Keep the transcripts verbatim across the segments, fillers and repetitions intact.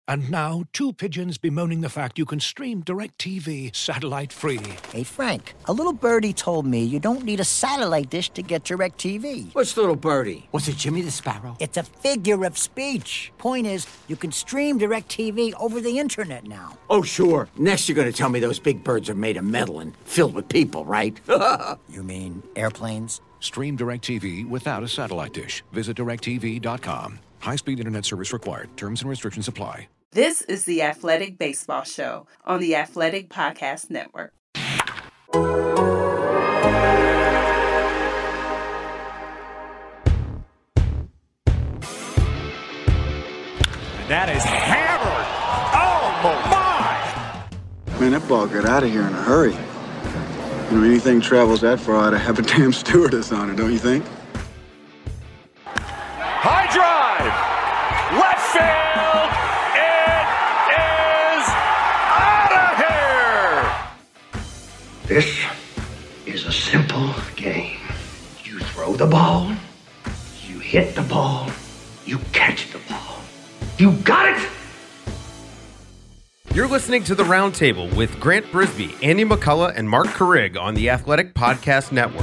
And now, two pigeons bemoaning the fact you can stream DirecTV satellite-free. Hey, Frank, a little birdie told me you don't need a satellite dish to get DirecTV. What's little birdie? Was it Jimmy the Sparrow? It's a figure of speech. Point is, you can stream DirecTV over the internet now. Oh, sure. Next you're going to tell me those big birds are made of metal and filled with people, right? You mean airplanes? Stream DirecTV without a satellite dish. Visit direct T V dot com. High-speed internet service required. Terms and restrictions apply. This is the Athletic Baseball Show on the Athletic Podcast Network. That is hammered. Oh, my. Man, that ball got out of here in a hurry. You know, anything travels that far, I'd have a damn stewardess on it, don't you think? High drive. Left field. This is a simple game. You throw the ball, you hit the ball, you catch the ball. You got it! You're listening to The Roundtable with Grant Brisbee, Andy McCullough, and Mark Carrig on the Athletic Podcast Network.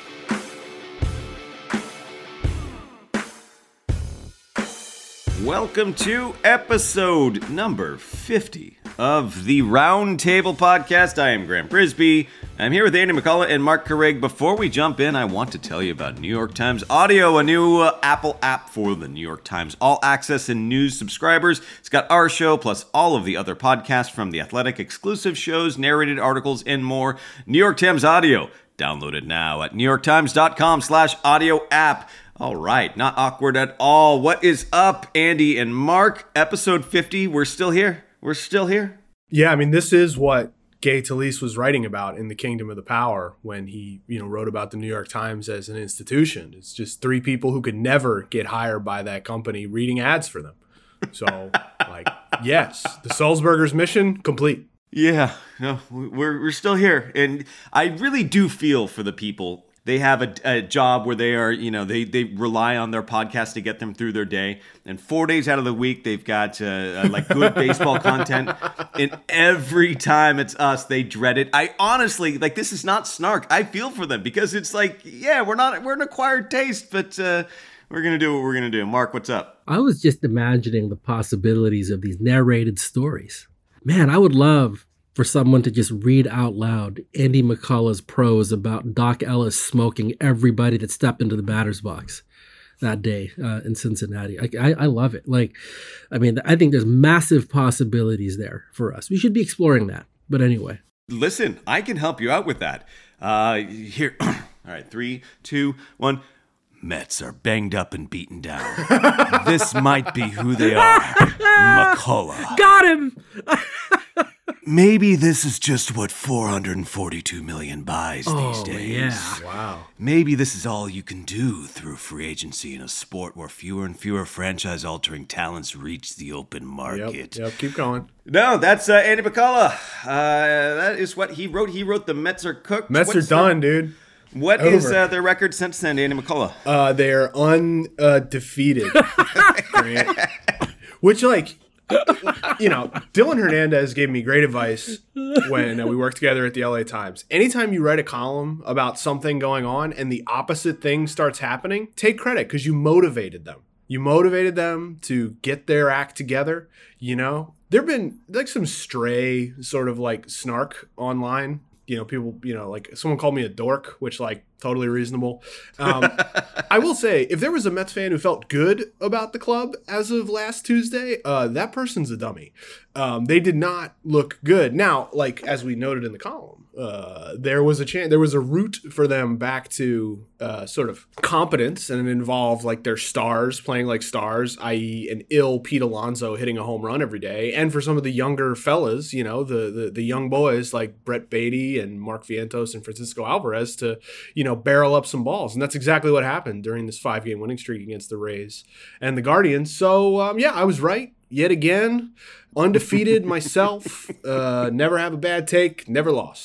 Welcome to episode number fifty of the Roundtable Podcast. I am Grant Brisbee. I'm here with Andy McCullough and Mark Carrig. Before we jump in, I want to tell you about New York Times Audio, a new uh, Apple app for the New York Times All Access and News subscribers. It's got our show plus all of the other podcasts from The Athletic, exclusive shows, narrated articles, and more. New York Times Audio. Download it now at newyorktimes.com slash audio app. All right, not awkward at all. What is up, Andy and Mark? Episode fifty, we're still here. We're still here. Yeah, I mean, this is what Gay Talese was writing about in The Kingdom of the Power when he, you know, wrote about the New York Times as an institution. It's just three people who could never get hired by that company reading ads for them. So, like, yes, the Sulzberger's mission complete. Yeah, no, we're we're still here, and I really do feel for the people. They have a, a job where they are, you know, they, they rely on their podcast to get them through their day. And four days out of the week, they've got uh, uh, like good baseball content. And every time it's us, they dread it. I honestly, like, this is not snark. I feel for them because it's like, yeah, we're not, we're an acquired taste, but uh, we're going to do what we're going to do. Mark, what's up? I was just imagining the possibilities of these narrated stories. Man, I would love for someone to just read out loud Andy McCullough's prose about Doc Ellis smoking everybody that stepped into the batter's box that day uh, in Cincinnati. I, I, I love it. Like, I mean, I think there's massive possibilities there for us. We should be exploring that. But anyway. Listen, I can help you out with that. Uh, here. All right, three, two, one. Mets are banged up and beaten down. This might be who they are. McCullough. Got him! Maybe this is just what four hundred forty-two million buys oh, these days. Yeah. Wow. Maybe this is all you can do through free agency in a sport where fewer and fewer franchise-altering talents reach the open market. Yep, yep. Keep going. No, that's uh, Andy McCullough. Uh, that is what he wrote. He wrote the Mets are cooked. Mets What's are done, their, dude. What Over. is uh, their record since then, Andy McCullough? Uh, they're undefeated. Which, like, you know, Dylan Hernandez gave me great advice when uh, we worked together at the L A Times. Anytime you write a column about something going on and the opposite thing starts happening, take credit because you motivated them. You motivated them to get their act together, you know? There have been, like, some stray sort of, like, snark online. You know, people, you know, like, someone called me a dork, which, like, totally reasonable. Um, I will say, if there was a Mets fan who felt good about the club as of last Tuesday, uh, that person's a dummy. Um, they did not look good. Now, like, as we noted in the column, uh, there was a chance, there was a route for them back to uh, sort of competence, and it involved, like, their stars playing like stars, that is an ill Pete Alonso hitting a home run every day. And for some of the younger fellas, you know, the the, the young boys like Brett Beatty and Mark Vientos and Francisco Alvarez to, you know, barrel up some balls. And that's exactly what happened during this five-game winning streak against the Rays and the Guardians. So, um, yeah, I was right yet again. Undefeated myself. Uh, never have a bad take. Never lost.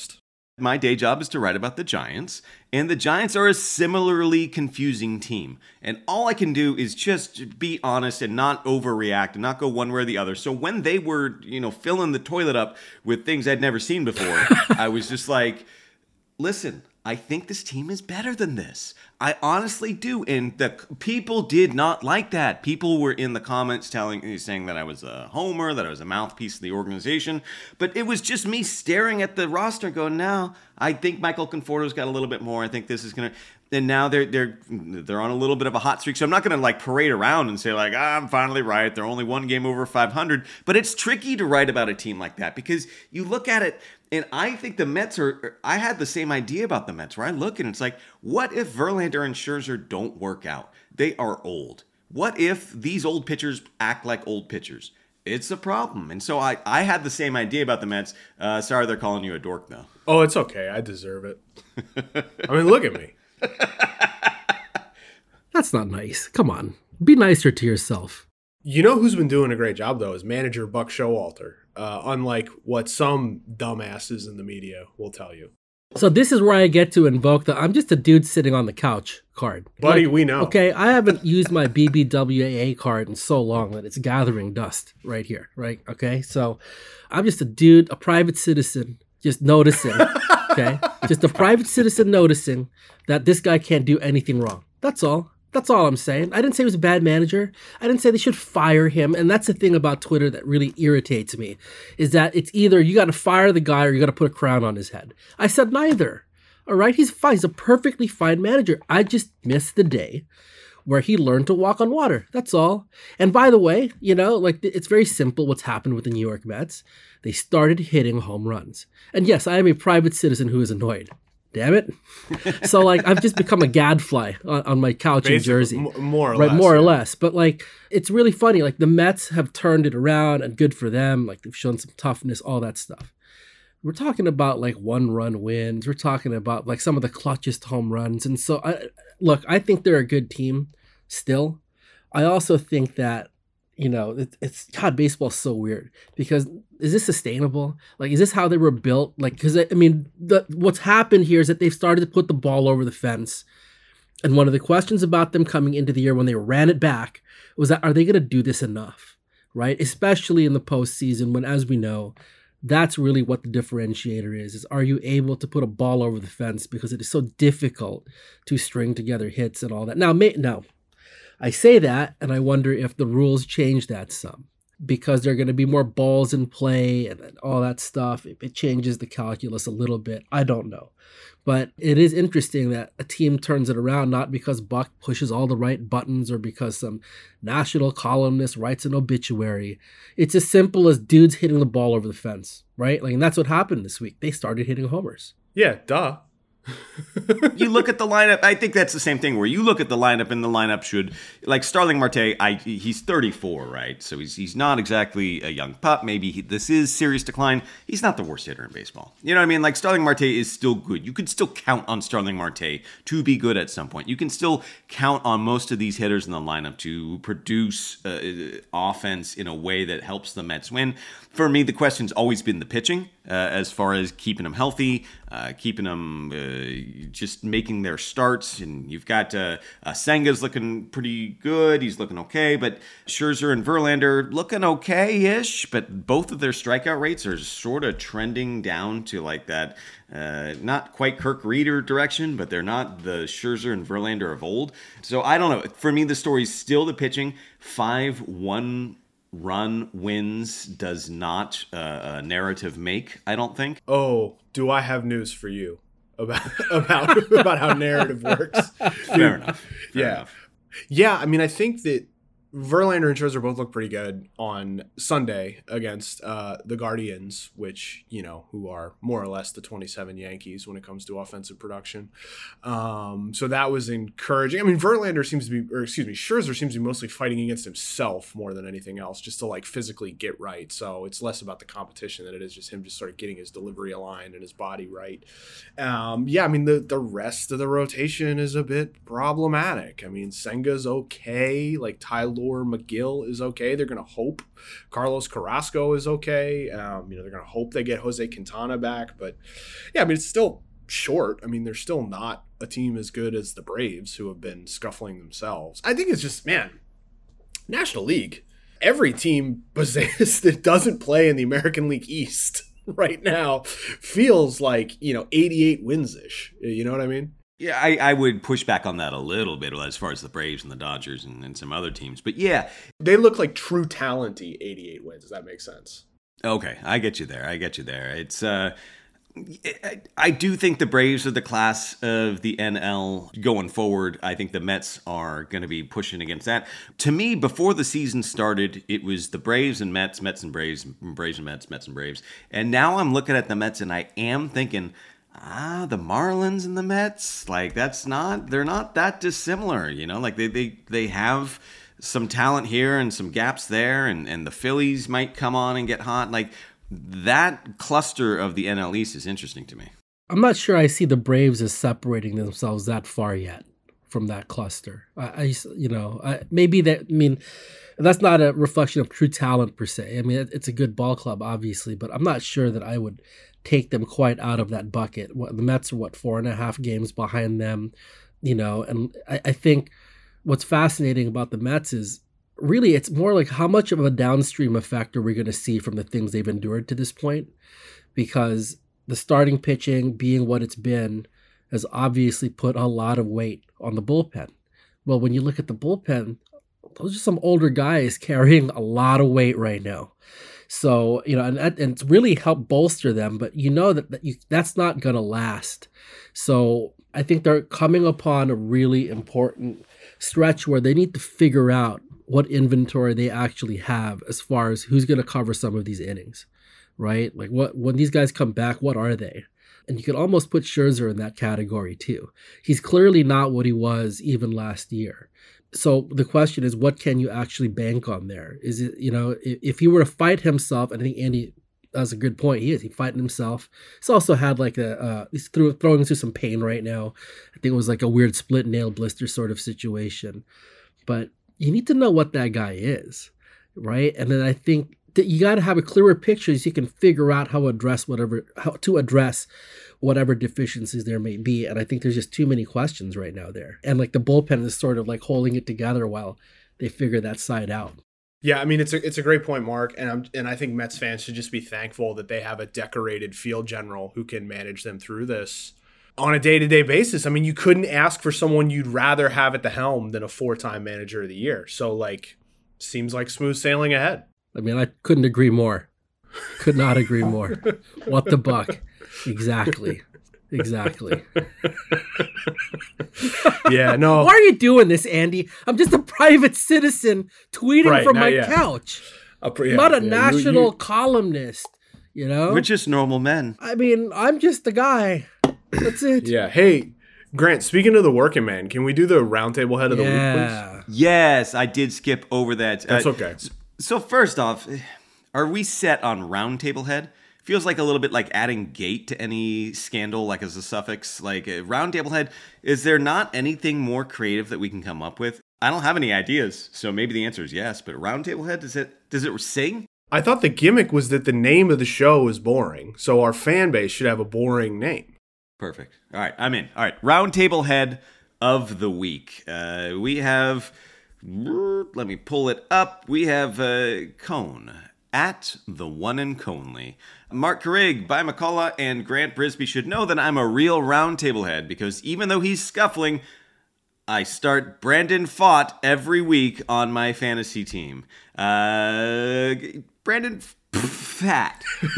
My day job is to write about the Giants, and the Giants are a similarly confusing team. And all I can do is just be honest and not overreact and not go one way or the other. So when they were, you know, filling the toilet up with things I'd never seen before, I was just like, listen, I think this team is better than this. I honestly do. And the people did not like that. People were in the comments telling, saying that I was a homer, that I was a mouthpiece of the organization. But it was just me staring at the roster going, no, I think Michael Conforto's got a little bit more. I think this is going to... And now they're they're they're on a little bit of a hot streak. So I'm not going to like parade around and say like, ah, I'm finally right. They're only one game over five hundred. But it's tricky to write about a team like that because you look at it, and I think the Mets are, I had the same idea about the Mets where I look and it's like, what if Verlander and Scherzer don't work out? They are old. What if these old pitchers act like old pitchers? It's a problem. And so I, I had the same idea about the Mets. Uh, sorry, they're calling you a dork though. Oh, it's okay. I deserve it. I mean, look at me. That's not nice. Come on. Be nicer to yourself. You know who's been doing a great job, though, is manager Buck Showalter, uh, unlike what some dumbasses in the media will tell you. So this is where I get to invoke the I'm just a dude sitting on the couch card. Buddy, like, we know. Okay, I haven't used my B B W A card in so long that it's gathering dust right here, right? Okay, so I'm just a dude, a private citizen, just noticing, okay? Just a private citizen noticing that this guy can't do anything wrong. That's all. That's all I'm saying. I didn't say he was a bad manager. I didn't say they should fire him. And that's the thing about Twitter that really irritates me, is that it's either you got to fire the guy or you got to put a crown on his head. I said neither. All right? He's fine. He's a perfectly fine manager. I just missed the day where he learned to walk on water. That's all. And by the way, you know, like it's very simple what's happened with the New York Mets. They started hitting home runs. And yes, I am a private citizen who is annoyed. Damn it. So, like, I've just become a gadfly on, on my couch Basically, in Jersey. m- more or right, less. More yeah. or less. But, like, it's really funny. Like, the Mets have turned it around, and good for them. Like, they've shown some toughness, all that stuff. We're talking about, like, one-run wins. We're talking about, like, some of the clutchest home runs. And so, I, look, I think they're a good team still. I also think that, you know, it, it's, God, baseball's so weird because is this sustainable? Like, is this how they were built? Like, because, I mean, the, what's happened here is that they've started to put the ball over the fence. And one of the questions about them coming into the year when they ran it back was that, are they going to do this enough? Right? Especially in the postseason when, as we know, that's really what the differentiator is, is are you able to put a ball over the fence because it is so difficult to string together hits and all that. Now, may, now, I say that, and I wonder if the rules change that some, because there are going to be more balls in play and all that stuff. If it changes the calculus a little bit, I don't know. But it is interesting that a team turns it around, not because Buck pushes all the right buttons or because some national columnist writes an obituary. It's as simple as dudes hitting the ball over the fence, right? Like, and that's what happened this week. They started hitting homers. Yeah, duh. You look at the lineup. I think that's the same thing where you look at the lineup and the lineup should, like Starling Marte, I he's thirty-four, right? So he's he's not exactly a young pup. Maybe he, this is serious decline. He's not the worst hitter in baseball. You know what I mean? Like Starling Marte is still good. You could still count on Starling Marte to be good at some point. You can still count on most of these hitters in the lineup to produce uh, offense in a way that helps the Mets win. For me, the question's always been the pitching, uh, as far as keeping them healthy, uh, keeping them uh, just making their starts. And you've got uh, uh, Senga's looking pretty good. He's looking okay. But Scherzer and Verlander looking okay-ish. But both of their strikeout rates are sort of trending down to like that, uh, not quite Kirk Reeder direction, but they're not the Scherzer and Verlander of old. So I don't know. For me, the story's still the pitching. five one run wins does not uh, a narrative make, I don't think. Oh, do I have news for you about about about how narrative works? Fair enough. Fair yeah. enough. Yeah, I mean, I think that Verlander and Scherzer both look pretty good on Sunday against uh, the Guardians, which, you know, who are more or less the twenty-seven Yankees when it comes to offensive production. Um, so that was encouraging. I mean, Verlander seems to be, or excuse me, Scherzer seems to be mostly fighting against himself more than anything else, just to like physically get right. So it's less about the competition than it is just him just sort of getting his delivery aligned and his body right. Um, yeah, I mean, the, the rest of the rotation is a bit problematic. I mean, Senga's okay. Like Ty Lue Tylor Megill is okay. They're going to hope Carlos Carrasco is okay. Um, you know, they're going to hope they get Jose Quintana back. But, yeah, I mean, it's still short. I mean, they're still not a team as good as the Braves, who have been scuffling themselves. I think it's just, man, National League, every team possessed that doesn't play in the American League East right now feels like, you know, eighty-eight wins-ish. You know what I mean? Yeah, I, I would push back on that a little bit as far as the Braves and the Dodgers and, and some other teams. But yeah. They look like true talenty eighty-eight wins. Does that make sense? Okay, I get you there. I get you there. It's uh I, I do think the Braves are the class of the N L going forward. I think the Mets are going to be pushing against that. To me, before the season started, it was the Braves and Mets, Mets and Braves, Braves and Mets, Mets and Braves. And now I'm looking at the Mets and I am thinking, ah, the Marlins and the Mets, like that's not, they're not that dissimilar, you know, like they they, they have some talent here and some gaps there, and, and the Phillies might come on and get hot. Like, that cluster of the N L East is interesting to me. I'm not sure I see the Braves as separating themselves that far yet from that cluster. I, I you know, I, maybe that, I mean, that's not a reflection of true talent per se. I mean, it, it's a good ball club, obviously, but I'm not sure that I would take them quite out of that bucket. What, the Mets are, what, four and a half games behind them, you know, and I, I think what's fascinating about the Mets is really, it's more like how much of a downstream effect are we going to see from the things they've endured to this point? Because the starting pitching being what it's been has obviously put a lot of weight on the bullpen. Well, when you look at the bullpen, those are some older guys carrying a lot of weight right now. So, you know, and, and it's really helped bolster them, but you know that, that you, that's not going to last. So I think they're coming upon a really important stretch where they need to figure out what inventory they actually have as far as who's going to cover some of these innings, right? Like what when these guys come back, what are they? And you could almost put Scherzer in that category too. He's clearly not what he was even last year. So the question is, what can you actually bank on there? Is it, you know, if, if he were to fight himself, and I think Andy, that's a good point. He is. He's fighting himself. He's also had like a, uh, he's through, throwing through some pain right now. I think it was like a weird split nail blister sort of situation. But you need to know what that guy is, right? And then I think that you got to have a clearer picture so you can figure out how to address whatever, how to address whatever deficiencies there may be. And I think there's just too many questions right now there. And like the bullpen is sort of like holding it together while they figure that side out. Yeah, I mean, it's a it's a great point, Mark, and I'm and I think Mets fans should just be thankful that they have a decorated field general who can manage them through this on a day-to-day basis. I mean, you couldn't ask for someone you'd rather have at the helm than a four-time manager of the year. So, like, seems like smooth sailing ahead. I mean, I couldn't agree more. Could not agree more. What the buck? Exactly. Exactly. Yeah, no. Why are you doing this, Andy? I'm just a private citizen tweeting right, from my yet. couch. Uh, yeah, I'm not a yeah, national you, you... columnist, you know? We're just normal men. I mean, I'm just a guy. That's it. Yeah. Hey, Grant, speaking of the working man, can we do the roundtable head of the yeah. week, please? Yes, I did skip over that. That's uh, okay. So first off, are we set on roundtable head? Feels like a little bit like adding gate to any scandal, like as a suffix. Like a roundtable head, is there not anything more creative that we can come up with? I don't have any ideas, so maybe the answer is yes. But roundtable head, does it does it sing? I thought the gimmick was that the name of the show is boring, so our fan base should have a boring name. Perfect. All right, I'm in. All right, roundtable head of the week. Uh, we have, let me pull it up. We have uh, Cone. At the one and Conley. Mark Carrig, By McCullough, and Grant Brisbee should know that I'm a real roundtable head because even though he's scuffling, I start Brandon Pfaadt every week on my fantasy team. Uh, Brandon Pfaadt.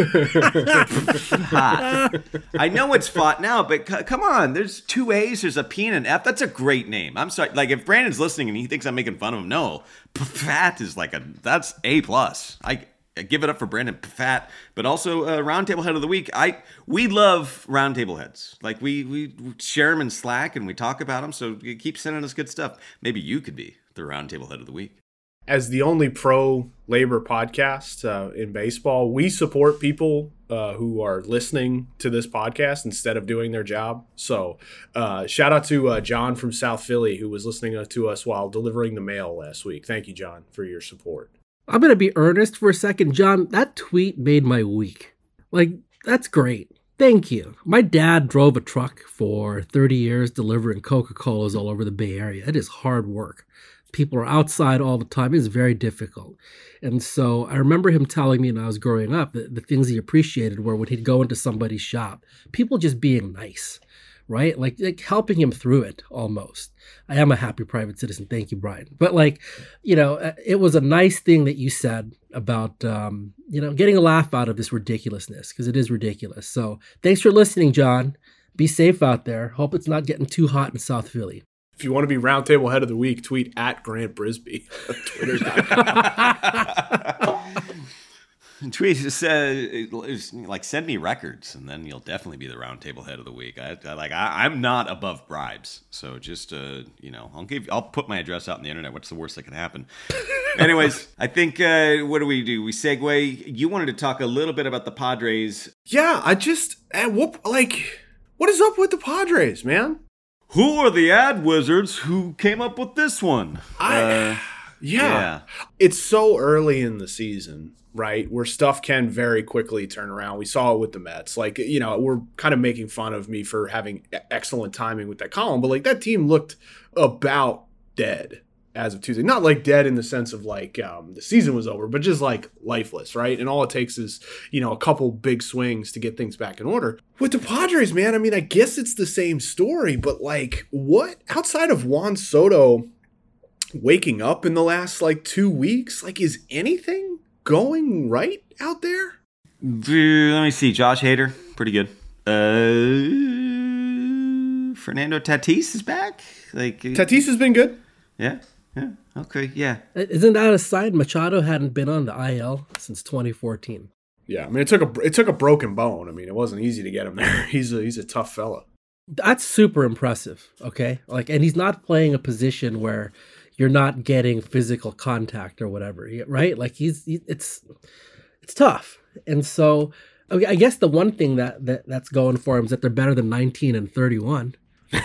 Pfaadt. I know it's Pfaadt now, but c- come on. There's two A's, there's a P and an F. That's a great name. I'm sorry. Like, if Brandon's listening and he thinks I'm making fun of him, no. Pfaadt is like a, that's A plus. I I give it up for Brandon Pfaadt, but also uh, Roundtable Head of the Week. I we love Roundtable Heads. Like we we share them in Slack and we talk about them. So keep sending us good stuff. Maybe you could be the Roundtable Head of the Week. As the only pro labor podcast uh, in baseball, we support people uh, who are listening to this podcast instead of doing their job. So uh, shout out to uh, John from South Philly, who was listening to us while delivering the mail last week. Thank you, John, for your support. I'm going to be earnest for a second. John, that tweet made my week. Like, that's great. Thank you. My dad drove a truck for thirty years delivering Coca-Colas all over the Bay Area. It is hard work. People are outside all the time. It's very difficult. And so I remember him telling me when I was growing up that the things he appreciated were when he'd go into somebody's shop, people just being nice, right? Like, like helping him through it almost. I am a happy private citizen. Thank you, Brian. But like, you know, it was a nice thing that you said about, um, you know, getting a laugh out of this ridiculousness, because it is ridiculous. So thanks for listening, John. Be safe out there. Hope it's not getting too hot in South Philly. If you want to be Roundtable Head of the Week, tweet at Grant Brisby. Twitter dot com. Tweet uh, like send me records, and then you'll definitely be the Roundtable Head of the Week. I, I like I, I'm not above bribes, so just uh, you know, I'll give I'll put my address out on the internet. What's the worst that can happen? Anyways, I think uh, what do we do? We segue. You wanted to talk a little bit about the Padres. Yeah, I just uh, what like what is up with the Padres, man? Who are the ad wizards who came up with this one? I, uh, yeah. yeah. It's so early in the season, right? Where stuff can very quickly turn around. We saw it with the Mets. Like, you know, we're kind of making fun of me for having excellent timing with that column, but like that team looked about dead as of Tuesday. Not like dead in the sense of like um, the season was over, but just like lifeless, right? And all it takes is, you know, a couple big swings to get things back in order. With the Padres, man, I mean, I guess it's the same story, but like what outside of Juan Soto waking up in the last like two weeks, like is anything going right out there? Let me see. Josh Hader, pretty good. Uh, Fernando Tatis is back. Like Tatis has been good. Yeah. Yeah. Okay. Yeah. Isn't that a sign? Machado hadn't been on the I L since twenty fourteen. Yeah. I mean, it took a it took a broken bone. I mean, it wasn't easy to get him there. He's a he's a tough fella. That's super impressive. Okay. Like, and he's not playing a position where you're not getting physical contact or whatever, right? Like he's he, it's it's tough. And so I guess the one thing that, that that's going for him is that they're better than nineteen and thirty-one.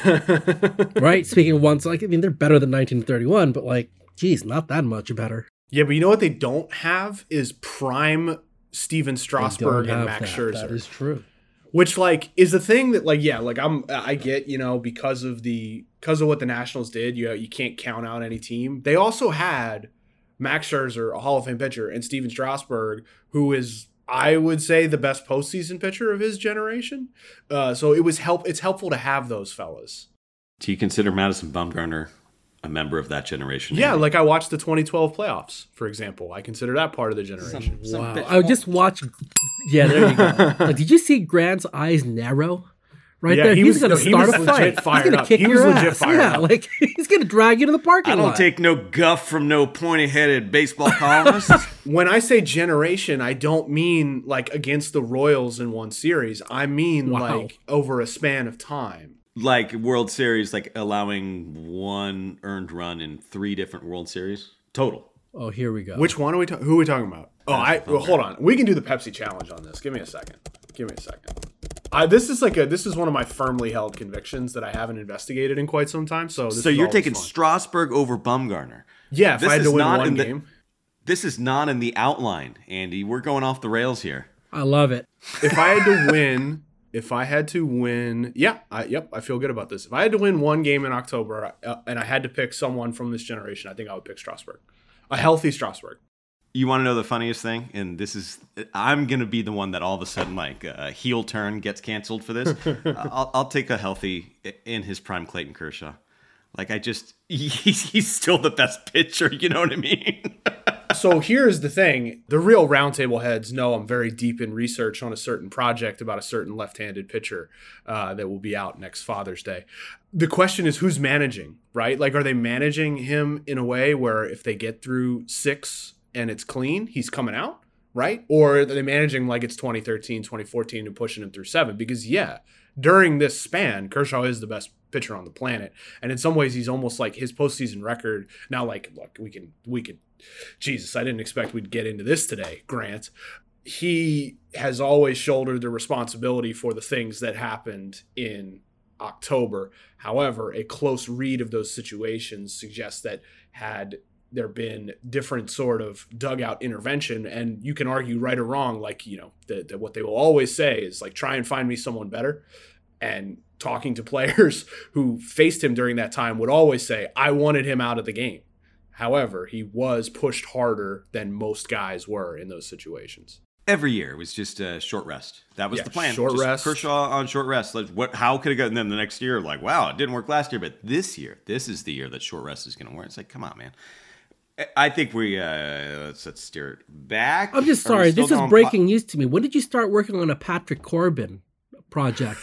Right? Speaking of once, like, I mean, they're better than nineteen and thirty-one, but like, geez, not that much better. Yeah, but you know what they don't have is prime Steven Strasburg and Max that. Scherzer. That is true. Which like is the thing that like, yeah, like I'm, I get, you know, because of the, because of what the Nationals did, you know, you can't count out any team. They also had Max Scherzer, a Hall of Fame pitcher, and Steven Strasburg, who is, I would say, the best postseason pitcher of his generation. Uh, so it was help. It's helpful to have those fellas. Do you consider Madison Bumgarner a member of that generation? Yeah, like I watched the twenty twelve playoffs, for example. I consider that part of the generation. Some, some wow. I just watched. Yeah, there you go. Like, did you see Grant's eyes narrow? Right yeah, there, he he's was, going to no, start a fight. He's going to kick he your was ass. Legit fired yeah, up. like he's going to drag you to the parking lot. I don't lot. take no guff from no pointy-headed baseball columnist. When I say generation, I don't mean like against the Royals in one series. I mean wow. like over a span of time. Like World Series, like allowing one earned run in three different World Series total. Oh, here we go. Which one are we? Ta- who are we talking about? Oh, I well, hold on. We can do the Pepsi challenge on this. Give me a second. Give me a second. I, this is like a this is one of my firmly held convictions that I haven't investigated in quite some time. So, this so is you're taking fun. Strasburg over Bumgarner. Yeah, if this I had to win one the, game. This is not in the outline, Andy. We're going off the rails here. I love it. If I had to win, if I had to win, yeah, I, yep, I feel good about this. If I had to win one game in October uh, and I had to pick someone from this generation, I think I would pick Strasburg, a healthy Strasburg. You want to know the funniest thing? And this is, I'm going to be the one that all of a sudden, like, a uh, heel turn gets canceled for this. I'll, I'll take a healthy, in his prime, Clayton Kershaw. Like, I just, he's, he's still the best pitcher, you know what I mean? So here's the thing. The real Roundtable heads know I'm very deep in research on a certain project about a certain left-handed pitcher uh, that will be out next Father's Day. The question is who's managing, right? Like, are they managing him in a way where if they get through six and it's clean, he's coming out, right? Or are they managing like it's twenty thirteen, twenty fourteen and pushing him through seven? Because, yeah, during this span, Kershaw is the best pitcher on the planet. And in some ways, he's almost like his postseason record. Now, like, look, we can, we can, Jesus, I didn't expect we'd get into this today, Grant. he has always shouldered the responsibility for the things that happened in October. However, a close read of those situations suggests that had there been different sort of dugout intervention, and you can argue right or wrong, like, you know, that the, what they will always say is like, try and find me someone better. And talking to players who faced him during that time would always say, I wanted him out of the game. However, he was pushed harder than most guys were in those situations. Every year it was just a short rest. That was yeah, the plan. Short just rest. Kershaw on short rest. Like, what? How could it go? And then the next year, like, wow, it didn't work last year, but this year, this is the year that short rest is going to work. It's like, come on, man. I think we uh, let's let's steer it back. I'm just sorry. This is breaking po- news to me. When did you start working on a Patrick Corbin project?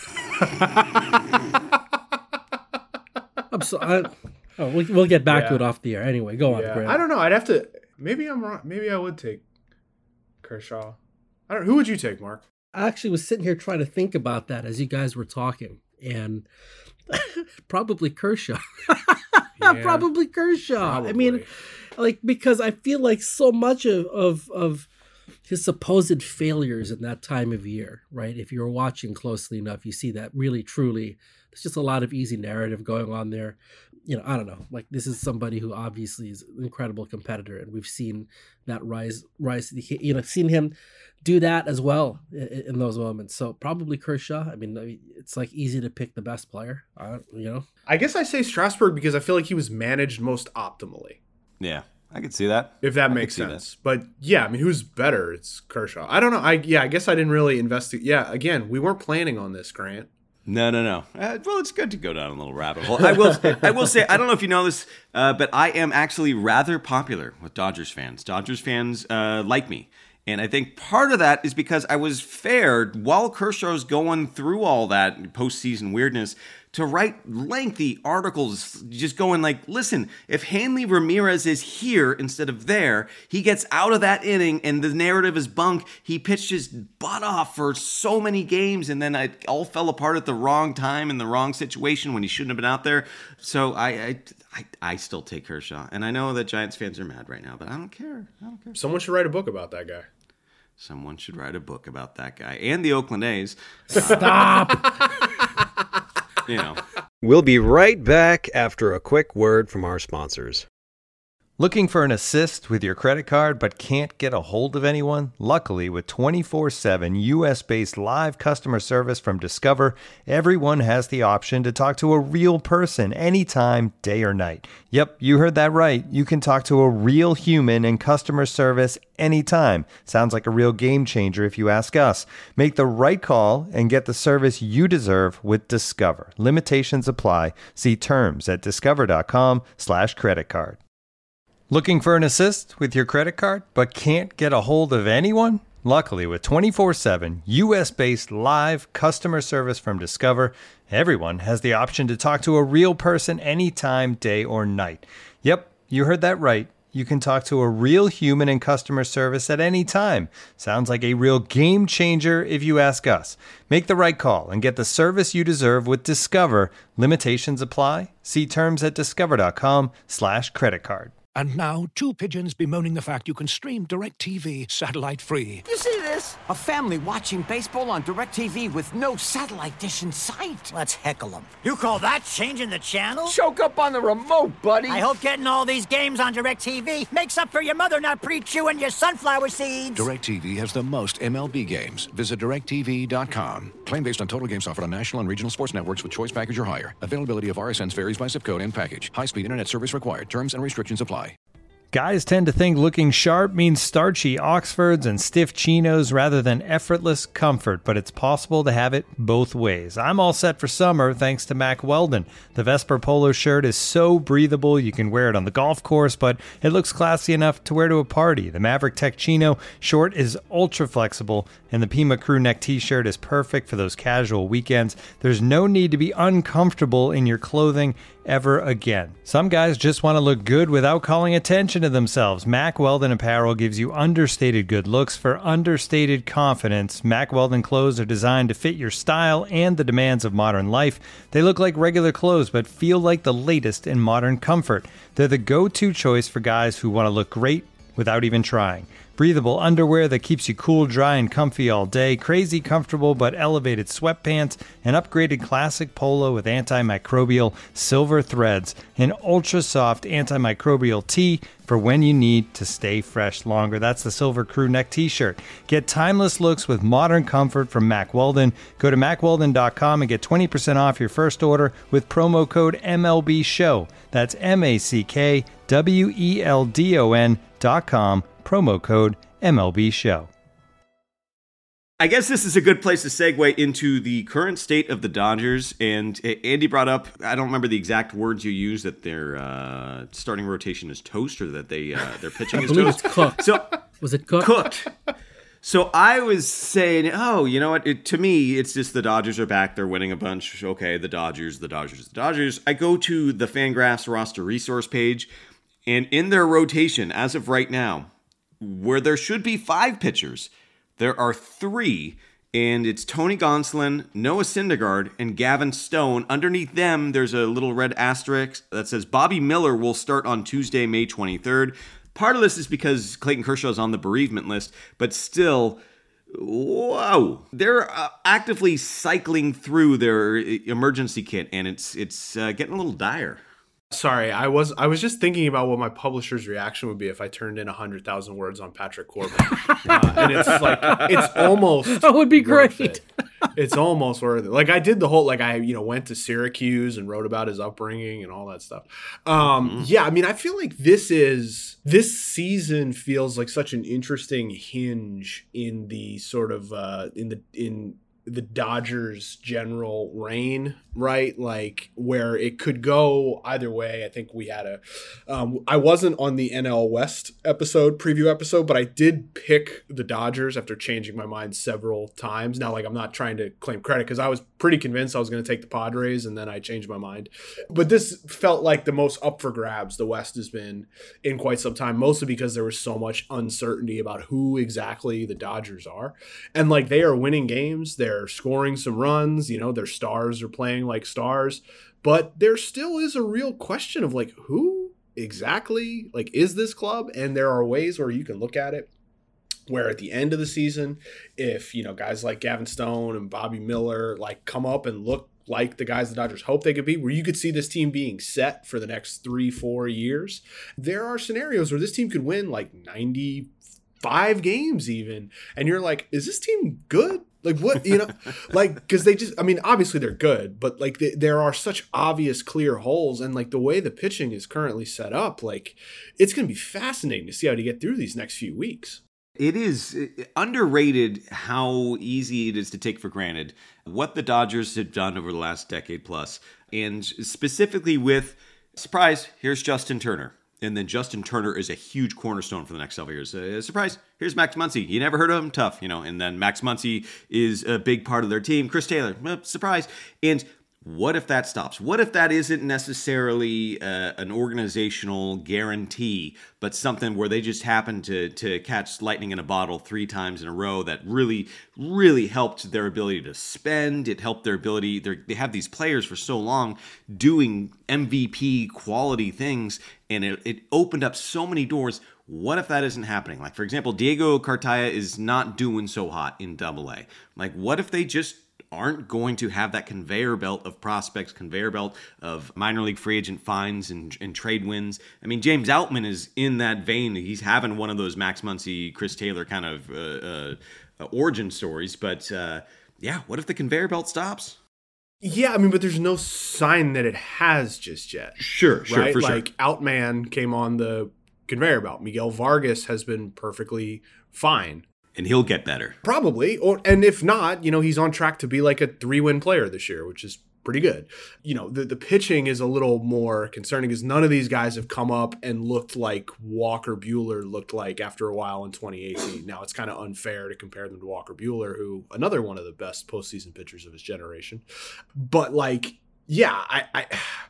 I'm sorry. Oh, we'll, we'll get back yeah. to it off the air. Anyway, go on, yeah. Grant. I don't know. I'd have to. Maybe I'm wrong. Maybe I would take Kershaw. I don't. Who would you take, Mark? I actually was sitting here trying to think about that as you guys were talking, and probably Kershaw. yeah, probably Kershaw. Probably. I mean, like, because I feel like so much of, of of his supposed failures in that time of year, right? If you're watching closely enough, you see that really, truly, there's just a lot of easy narrative going on there. You know, I don't know. Like, this is somebody who obviously is an incredible competitor, and we've seen that rise, rise. You know, seen him do that as well in, in those moments. So probably Kershaw. I mean, it's like easy to pick the best player. Uh, you know, I guess I say Strasburg because I feel like he was managed most optimally. Yeah, I could see that. If that I makes sense. That. But yeah, I mean, who's better? It's Kershaw. I don't know. I yeah, I guess I didn't really investigate. Yeah, again, we weren't planning on this, Grant. No, no, no. Uh, well, it's good to go down a little rabbit hole. I will, I will say, I don't know if you know this, uh, but I am actually rather popular with Dodgers fans. Dodgers fans uh, like me. And I think part of that is because I was fair while Kershaw's going through all that postseason weirdness to write lengthy articles just going like, listen, if Hanley Ramirez is here instead of there, he gets out of that inning and the narrative is bunk. He pitched his butt off for so many games and then it all fell apart at the wrong time in the wrong situation when he shouldn't have been out there. So I I, I, I still take Kershaw. And I know that Giants fans are mad right now, but I don't care. I don't care. Someone should write a book about that guy. Someone should write a book about that guy and the Oakland A's. Stop. Uh, you know. We'll be right back after a quick word from our sponsors. Looking for an assist with your credit card but can't get a hold of anyone? Luckily, with twenty-four seven U S-based live customer service from Discover, everyone has the option to talk to a real person anytime, day or night. Yep, you heard that right. You can talk to a real human in customer service anytime. Sounds like a real game changer if you ask us. Make the right call and get the service you deserve with Discover. Limitations apply. See terms at discover.com slash credit card. Looking for an assist with your credit card but can't get a hold of anyone? Luckily, with twenty-four seven U S-based live customer service from Discover, everyone has the option to talk to a real person anytime, day or night. Yep, you heard that right. You can talk to a real human in customer service at any time. Sounds like a real game changer if you ask us. Make the right call and get the service you deserve with Discover. Limitations apply. See terms at discover.com slash credit card. And now, two pigeons bemoaning the fact you can stream DirecTV satellite-free. You see this? A family watching baseball on DirecTV with no satellite dish in sight. Let's heckle them. You call that changing the channel? Choke up on the remote, buddy. I hope getting all these games on DirecTV makes up for your mother not pre-chewing your sunflower seeds. DirecTV has the most M L B games. Visit direct T V dot com. Claim based on total games offered on national and regional sports networks with choice package or higher. Availability of R S Ns varies by zip code and package. High-speed internet service required. Terms and restrictions apply. Guys tend to think looking sharp means starchy Oxfords and stiff chinos rather than effortless comfort, but it's possible to have it both ways. I'm all set for summer thanks to Mack Weldon. The Vesper polo shirt is so breathable you can wear it on the golf course, but it looks classy enough to wear to a party. The Maverick Tech Chino short is ultra flexible, and the Pima crew neck t-shirt is perfect for those casual weekends. There's no need to be uncomfortable in your clothing ever again. Some guys just want to look good without calling attention to themselves. Mack Weldon apparel gives you understated good looks for understated confidence. Mack Weldon clothes are designed to fit your style and the demands of modern life. They look like regular clothes but feel like the latest in modern comfort. They're the go-to choice for guys who want to look great without even trying. breathable underwear that keeps you cool, dry, and comfy all day, crazy comfortable but elevated sweatpants, an upgraded classic polo with antimicrobial silver threads, an ultra-soft antimicrobial tee for when you need to stay fresh longer. That's the Silver Crew Neck t-shirt. Get timeless looks with modern comfort from Mack Weldon. Go to mack weldon dot com and get twenty percent off your first order with promo code M L B show. That's M A C K W E L D O N dot com, promo code M L B show. I guess this is a good place to segue into the current state of the Dodgers. And Andy brought up, I don't remember the exact words you used, that their uh, starting rotation is toast, or that they uh, their pitching is toast. It's cooked. So was it cooked? Cooked. So I was saying, oh, you know what? It, to me, it's just the Dodgers are back. They're winning a bunch. Okay, the Dodgers, the Dodgers, the Dodgers. I go to the Fangraphs roster resource page, and in their rotation, as of right now, where there should be five pitchers, there are three, and it's Tony Gonsolin, Noah Syndergaard, and Gavin Stone. Underneath them, there's a little red asterisk that says Bobby Miller will start on Tuesday, May twenty-third. Part of this is because Clayton Kershaw is on the bereavement list, but still, whoa. They're uh, actively cycling through their emergency kit, and it's it's uh, getting a little dire. Sorry, I was I was just thinking about what my publisher's reaction would be if I turned in one hundred thousand words on Patrick Corbin. uh, and it's like, it's almost That would be great. It. It's almost worth it. Like, I did the whole, like, I, you know, went to Syracuse and wrote about his upbringing and all that stuff. Um, mm-hmm. Yeah, I mean, I feel like this is, this season feels like such an interesting hinge in the sort of, uh, in the, in, the Dodgers' general reign, right? Like, where it could go either way. I think we had a, um, I wasn't on the N L West episode, preview episode, but I did pick the Dodgers after changing my mind several times. Now, like, I'm not trying to claim credit because I was pretty convinced I was going to take the Padres, and then I changed my mind. But this felt like the most up for grabs the West has been in quite some time, mostly because there was so much uncertainty about who exactly the Dodgers are. And, like, they are winning games. They're They're scoring some runs, you know, their stars are playing like stars, but there still is a real question of, like, who exactly, like, is this club? And there are ways where you can look at it where at the end of the season, if, you know, guys like Gavin Stone and Bobby Miller, like, come up and look like the guys the Dodgers hope they could be, where you could see this team being set for the next three, four years. There are scenarios where this team could win like ninety-five games even. And you're like, is this team good? Like, what, you know, like, because they just, I mean, obviously they're good, but like they, there are such obvious clear holes. And like the way the pitching is currently set up, like, it's going to be fascinating to see how to get through these next few weeks. It is underrated how easy it is to take for granted what the Dodgers have done over the last decade plus. And specifically with, surprise, here's Justin Turner. And then Justin Turner is a huge cornerstone for the next several years. Uh, surprise, here's Max Muncy. You never heard of him? Tough, you know. And then Max Muncy is a big part of their team. Chris Taylor, well, surprise. And what if that stops? What if that isn't necessarily uh, an organizational guarantee, but something where they just happen to to catch lightning in a bottle three times in a row that really, really helped their ability to spend? It helped their ability. They have these players for so long doing M V P quality things, and it, it opened up so many doors. What if that isn't happening? Like, for example, Diego Cartaya is not doing so hot in Double A. Like, what if they just aren't going to have that conveyor belt of prospects, conveyor belt of minor league free agent fines and, and trade wins? I mean, James Outman is in that vein. He's having one of those Max Muncy, Chris Taylor kind of uh, uh, origin stories. But uh, yeah, what if the conveyor belt stops? Yeah, I mean, but there's no sign that it has just yet. Sure, sure, right? for sure. Like, Outman came on the conveyor belt. Miguel Vargas has been perfectly fine. And he'll get better. Probably. Or and if not, you know, he's on track to be like a three-win player this year, which is pretty good. You know, the, the pitching is a little more concerning because none of these guys have come up and looked like Walker Buehler looked like after a while in twenty eighteen. Now, it's kind of unfair to compare them to Walker Buehler, who another one of the best postseason pitchers of his generation. But like, yeah, I I,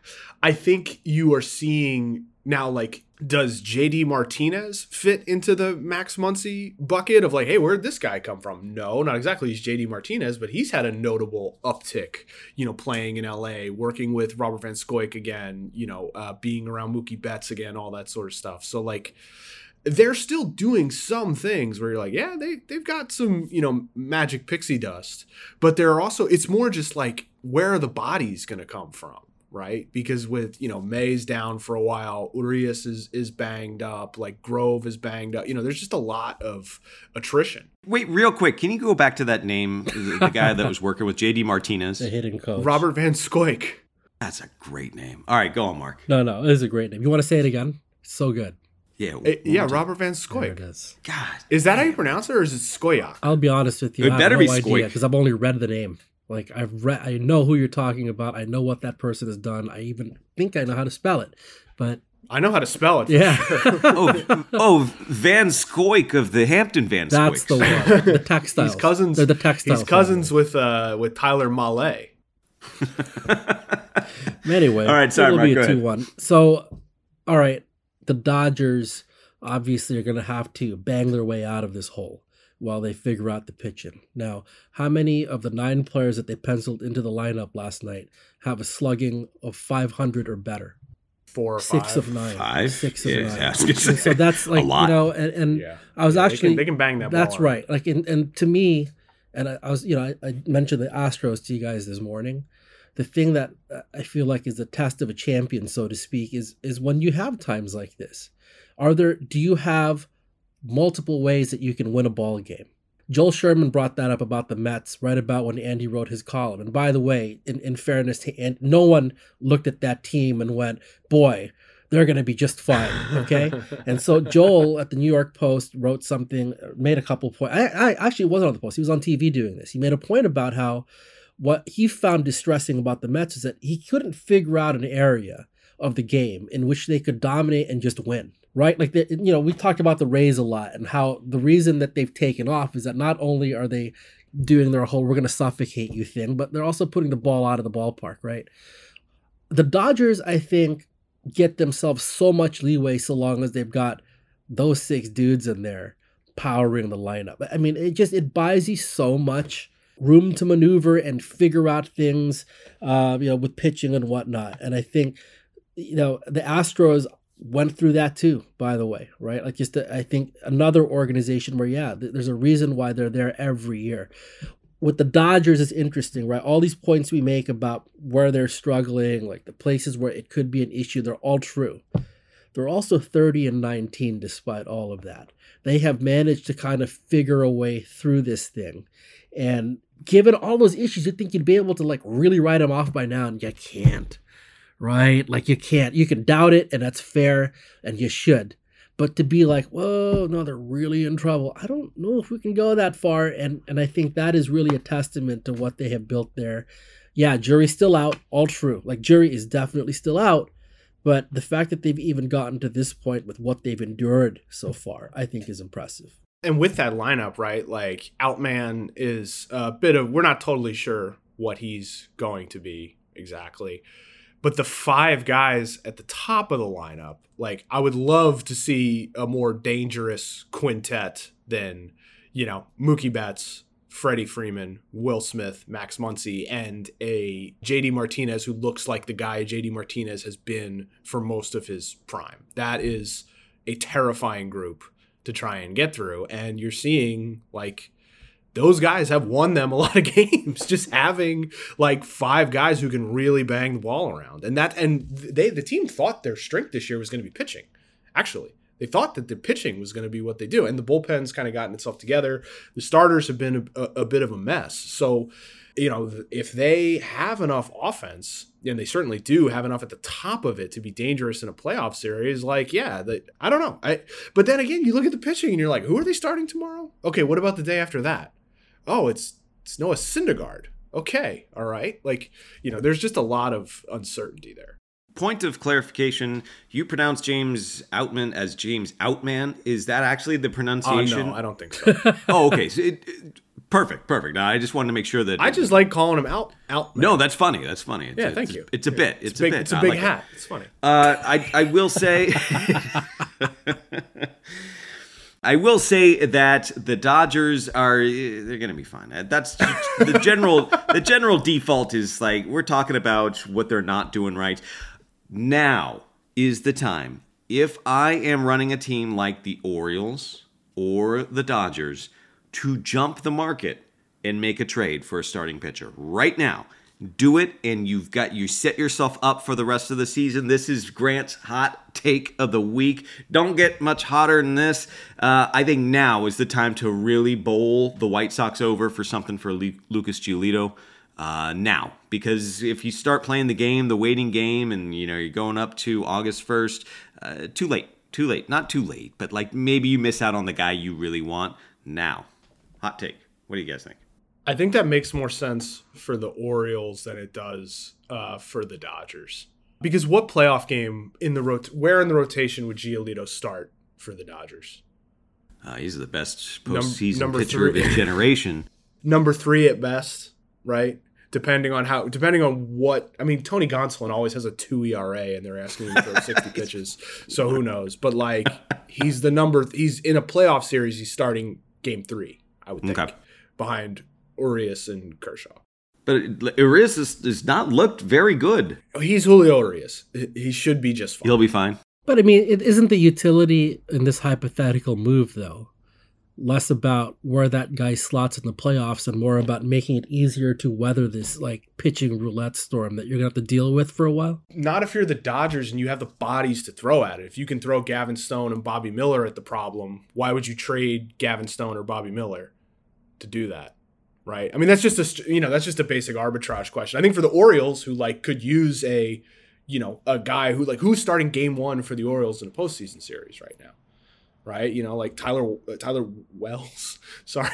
I think you are seeing now, like, does J D Martinez fit into the Max Muncy bucket of like, hey, where'd this guy come from? No, not exactly. He's J D Martinez, but he's had a notable uptick, you know, playing in L A, working with Robert Van Scoyk again, you know, uh, being around Mookie Betts again, all that sort of stuff. So like, they're still doing some things where you're like, yeah, they, they've got some, you know, magic pixie dust. But there are also, it's more just like, where are the bodies going to come from, right? Because with, you know, May's down for a while, Urias is, is banged up, like Grove is banged up. You know, there's just a lot of attrition. Wait, real quick, can you go back to that name, the, the guy that was working with J D Martinez? The hitting coach. Robert Van Scoik. That's a great name. All right, go on, Mark. No, no, it is a great name. You want to say it again? It's so good. Yeah, it, yeah, Robert Van Scoik. There it is. God, is that how you pronounce it, or is it Skoyak? I'll be honest with you. It I better have no be idea Skoik because I've only read the name. Like I've read, I know who you're talking about. I know what that person has done. I even think I know how to spell it, but I know how to spell it. For yeah. Sure. oh, oh, Van Scoik of the Hampton Van Scoik. That's the one. The textiles. He's cousins. They're the textiles. He's cousins family. with uh with Tyler Mallet. Anyway, all right, sorry, it'll Mark, be go a ahead. two one. So, all right, the Dodgers obviously are going to have to bang their way out of this hole while they figure out the pitching. Now, how many of the nine players that they penciled into the lineup last night have a slugging of five hundred or better? Four or Six five. of nine. Five? Six of Yeah, nine. yeah, And so that's like, a lot. you know, and, and Yeah. I was Yeah, they actually... can- they can bang that ball That's out. right. Like, and, and to me, and I, I was, you know, I, I mentioned the Astros to you guys this morning. The thing that I feel like is the test of a champion, so to speak, is is when you have times like this. Are there? Do you have multiple ways that you can win a ball game? Joel Sherman brought that up about the Mets right about when Andy wrote his column. And by the way, in, in fairness to Andy, no one looked at that team and went, boy, they're going to be just fine, okay? And so Joel at the New York Post wrote something, made a couple points. I, I actually wasn't on the Post. He was on T V doing this. He made a point about how what he found distressing about the Mets is that he couldn't figure out an area of the game in which they could dominate and just win, right? Like, the, you know, we talked about the Rays a lot and how the reason that they've taken off is that not only are they doing their whole we're going to suffocate you thing, but they're also putting the ball out of the ballpark, right? The Dodgers, I think, get themselves so much leeway so long as they've got those six dudes in there powering the lineup. I mean, it just, it buys you so much room to maneuver and figure out things, uh, you know, with pitching and whatnot. And I think, you know, the Astros went through that too, by the way, right? Like just, a, I think another organization where, yeah, th- there's a reason why they're there every year. With the Dodgers, it's interesting, right? All these points we make about where they're struggling, like the places where it could be an issue, they're all true. They're also thirty and nineteen despite all of that. They have managed to kind of figure a way through this thing. And given all those issues, you'd think you'd be able to like really write them off by now, and you can't, right? Like you can't. You can doubt it, and that's fair, and you should. But to be like, whoa, no, they're really in trouble. I don't know if we can go that far, and and I think that is really a testament to what they have built there. Yeah, jury's still out, all true. Like jury is definitely still out, but the fact that they've even gotten to this point with what they've endured so far, I think is impressive. And with that lineup, right, like Outman is a bit of, we're not totally sure what he's going to be exactly. But the five guys at the top of the lineup, like I would love to see a more dangerous quintet than, you know, Mookie Betts, Freddie Freeman, Will Smith, Max Muncy, and a J D Martinez who looks like the guy J D Martinez has been for most of his prime. That is a terrifying group to try and get through. And you're seeing like those guys have won them a lot of games, just having like five guys who can really bang the ball around. And that, and they, the team thought their strength this year was going to be pitching. Actually, they thought that the pitching was going to be what they do. And the bullpen's kind of gotten itself together. The starters have been a, a bit of a mess. So, you know, if they have enough offense, and they certainly do have enough at the top of it to be dangerous in a playoff series, like, yeah, the, I don't know. I, but then again, you look at the pitching and you're like, who are they starting tomorrow? Okay, what about the day after that? Oh, it's it's Noah Syndergaard. Okay, all right. Like, you know, there's just a lot of uncertainty there. Point of clarification, you pronounce James Outman as James Outman. Is that actually the pronunciation? Uh, no, I don't think so. Oh, okay. So it, it, perfect, perfect. Now, I just wanted to make sure that... I just like calling him Out. Outman. No, that's funny. That's funny. It's yeah, a, thank it's, you. It's a yeah. bit. It's, it's a big, bit. It's a I big like hat. It. It's funny. Uh, I, I will say... I will say that the Dodgers are, they're going to be fine. That's the general, the general default is like, we're talking about what they're not doing right. Now is the time if I am running a team like the Orioles or the Dodgers to jump the market and make a trade for a starting pitcher right now, do it, and you've got you set yourself up for the rest of the season. This is Grant's hot take of the week. Don't get much hotter than this. Uh, I think now is the time to really bowl the White Sox over for something for Lu- Lucas Giolito. Uh, now, because if you start playing the game, the waiting game, and you know you're going up to August first, uh, too late, too late, not too late, but like maybe you miss out on the guy you really want now. Hot take. What do you guys think? I think that makes more sense for the Orioles than it does uh, for the Dodgers. Because what playoff game in the rot- where in the rotation would Giolito start for the Dodgers? Uh, he's the best postseason Num- pitcher three. of his generation. Number three at best, right? Depending on how, depending on what. I mean, Tony Gonsolin always has a two E R A, and they're asking him to throw sixty pitches. So who knows? But like, he's the number. He's in a playoff series. He's starting game three, I would think, Okay. behind Urias and Kershaw. But Urias has, has not looked very good. He's Julio Urias. He should be just fine. He'll be fine. But I mean, it isn't the utility in this hypothetical move, though, less about where that guy slots in the playoffs and more about making it easier to weather this like pitching roulette storm that you're going to have to deal with for a while? Not if you're the Dodgers and you have the bodies to throw at it. If you can throw Gavin Stone and Bobby Miller at the problem, why would you trade Gavin Stone or Bobby Miller to do that? Right. I mean, that's just a, you know, that's just a basic arbitrage question. I think for the Orioles, who like could use a, you know, a guy who like who's starting game one for the Orioles in a postseason series right now. Right. You know, like Tyler, uh, Tyler Wells. Sorry.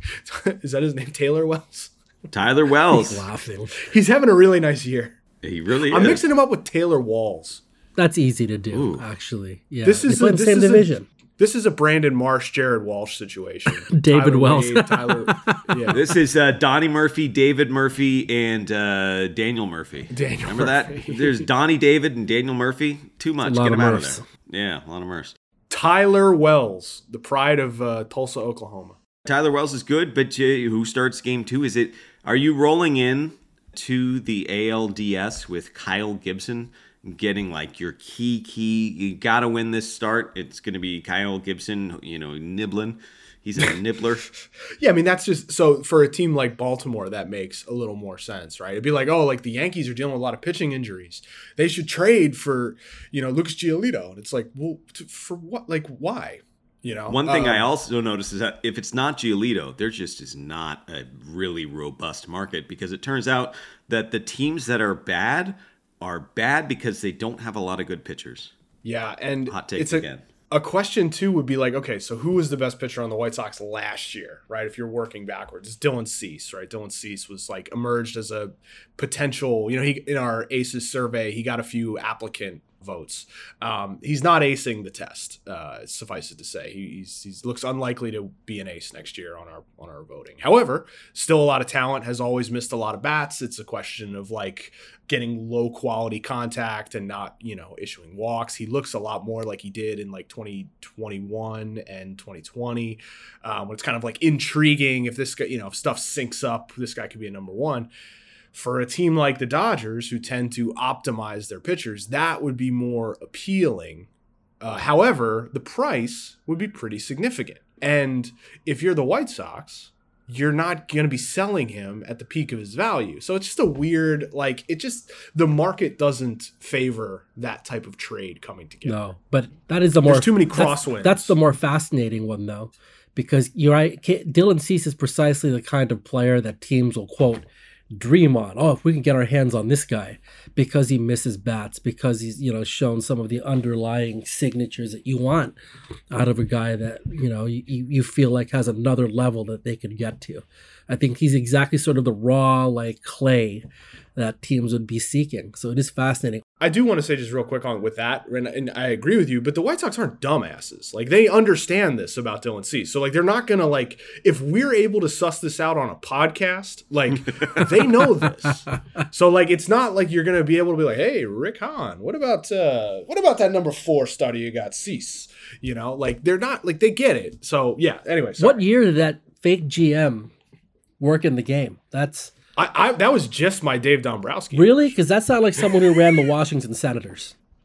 Is that his name? Taylor Wells? Tyler Wells. He's laughing. He's having a really nice year. He really I'm is. mixing him up with Taylor Walls. That's easy to do, Ooh. actually. Yeah. This is they play a, in the this same is division. A, This is a Brandon Marsh, Jared Walsh situation. David Tyler Wells. Wade, Tyler, yeah. This is uh, Donnie Murphy, David Murphy, and uh, Daniel Murphy. Daniel Remember Murphy. that? There's Donnie David and Daniel Murphy. Too much. It's a lot Get of them out of Murphs. there. Yeah, a lot of Murphs. Tyler Wells, the pride of uh, Tulsa, Oklahoma. Tyler Wells is good, but uh, who starts game two? Is it? Are you rolling in to the A L D S with Kyle Gibson? Getting like your key key, you gotta win this start. It's gonna be Kyle Gibson, you know, nibbling. He's a nibbler. Yeah, I mean that's just so for a team like Baltimore, that makes a little more sense, right? It'd be like, oh, like the Yankees are dealing with a lot of pitching injuries. They should trade for, you know, Lucas Giolito, and it's like, well, to, for what? Like, why? You know. One thing um, I also noticed is that if it's not Giolito, there just is not a really robust market because it turns out that the teams that are bad are bad because they don't have a lot of good pitchers. Yeah, and Hot take it's a, again. A question too would be like, okay, so who was the best pitcher on the White Sox last year, right? If you're working backwards, it's Dylan Cease, right? Dylan Cease was like emerged as a potential, you know, he in our ACES survey, he got a few applicant votes. Um, he's not acing the test, uh, suffice it to say. He he's, he's looks unlikely to be an ace next year on our on our voting. However, still a lot of talent, has always missed a lot of bats. It's a question of like getting low quality contact and not, you know, issuing walks. He looks a lot more like he did in like twenty twenty-one and twenty twenty. Um, it's kind of like intriguing if this guy, you know, if stuff syncs up, this guy could be a number one. For a team like the Dodgers, who tend to optimize their pitchers, that would be more appealing. Uh, however, the price would be pretty significant. And if you're the White Sox, you're not going to be selling him at the peak of his value. So it's just a weird, like, it just, the market doesn't favor that type of trade coming together. No, but that is the more... There's too many that's, crosswinds. That's the more fascinating one, though, because you're right. Dylan Cease is precisely the kind of player that teams will, quote, dream on. Oh, if we can get our hands on this guy because he misses bats, because he's, you know, shown some of the underlying signatures that you want out of a guy that, you know, you, you feel like has another level that they could get to. I think he's exactly sort of the raw, like, clay that teams would be seeking. So it is fascinating. I do want to say just real quick on with that, and, and I agree with you, but the White Sox aren't dumbasses. Like, they understand this about Dylan Cease. So, like, they're not going to, like, if we're able to suss this out on a podcast, like, they know this. So, like, it's not like you're going to be able to be like, hey, Rick Hahn, what about, uh, what about that number four study you got, Cease? You know, like, they're not, like, they get it. So, yeah, anyway. Sorry. What year did that fake G M work in the game? That's... I, I that was just my Dave Dombrowski. Really? Because that sounded like someone who ran the Washington Senators.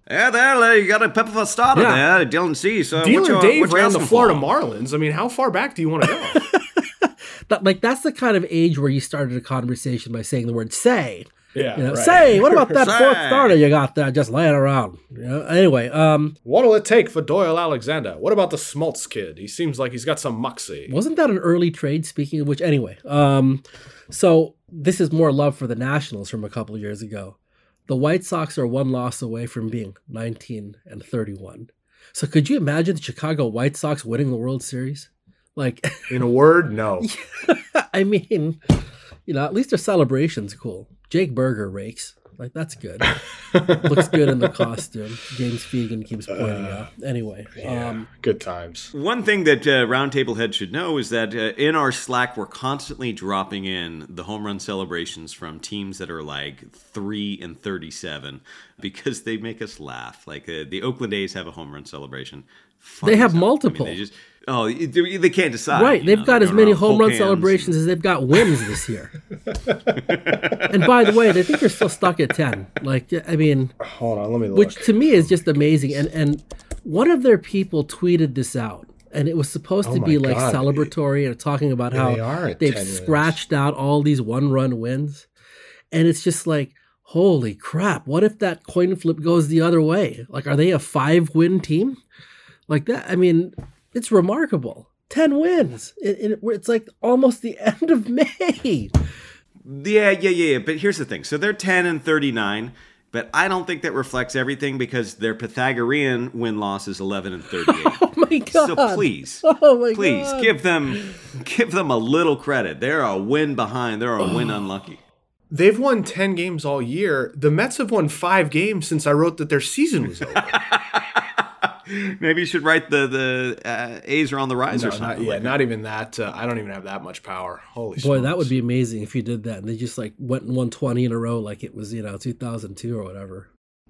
Yeah, there, you got a Pepper Tostada Yeah. there, Dylan C. So Dealer what you, Dave what you ran the asking Florida for? Marlins. I mean, how far back do you want to go? That, like that's the kind of age where you started a conversation by saying the word "say." Yeah, you know, right. Say, what about that Say. fourth starter you got there just laying around? You know? Anyway, um, What'll it take for Doyle Alexander? What about the Smoltz kid? He seems like he's got some moxie. wasn't that an early trade? Speaking of which, anyway, um, so this is more love for the Nationals from a couple of years ago. The White Sox are one loss away from being nineteen and thirty-one. So could you imagine the Chicago White Sox winning the World Series? Like, in a word, no. I mean, you know, at least their celebration's cool. Jake Berger rakes. Like, that's good. Looks good in the costume. James Fegan keeps pointing uh, out. Anyway. Yeah, um, good times. One thing that uh, Roundtable Head should know is that uh, in our Slack, we're constantly dropping in the home run celebrations from teams that are like three and thirty-seven because they make us laugh. Like uh, the Oakland A's have a home run celebration. They have as hell. multiple. I mean, they just, oh, they they can't decide. Right. you They've know, got they're as going many around home run Polk celebrations as they've got wins this year. And by the way, they think they're still stuck at ten. Like, I mean, hold on, let me look. Which to me is just amazing. And and one of their people tweeted this out, and it was supposed Oh to my be like God. celebratory and talking about Yeah, how they are at they've ten wins. scratched out all these one-run wins, and it's just like, holy crap! What if that coin flip goes the other way? Like, are they a five-win team? Like that? I mean, it's remarkable. Ten wins. It, it, it's like almost the end of May. Yeah, yeah, yeah, yeah. But here's the thing. So they're ten and thirty-nine, but I don't think that reflects everything because their Pythagorean win-loss is eleven and thirty-eight. Oh my God. So please, oh my please God. give them give them a little credit. They're a win behind. They're a win unlucky. They've won ten games all year. The Mets have won five games since I wrote that their season was over. Maybe you should write the the uh, A's are on the rise No, or something. not, yeah, like not even that. Uh, I don't even have that much power. Holy Boy, smokes. that would be amazing if you did that and they just like went and won twenty in a row like it was, you know, two thousand two or whatever.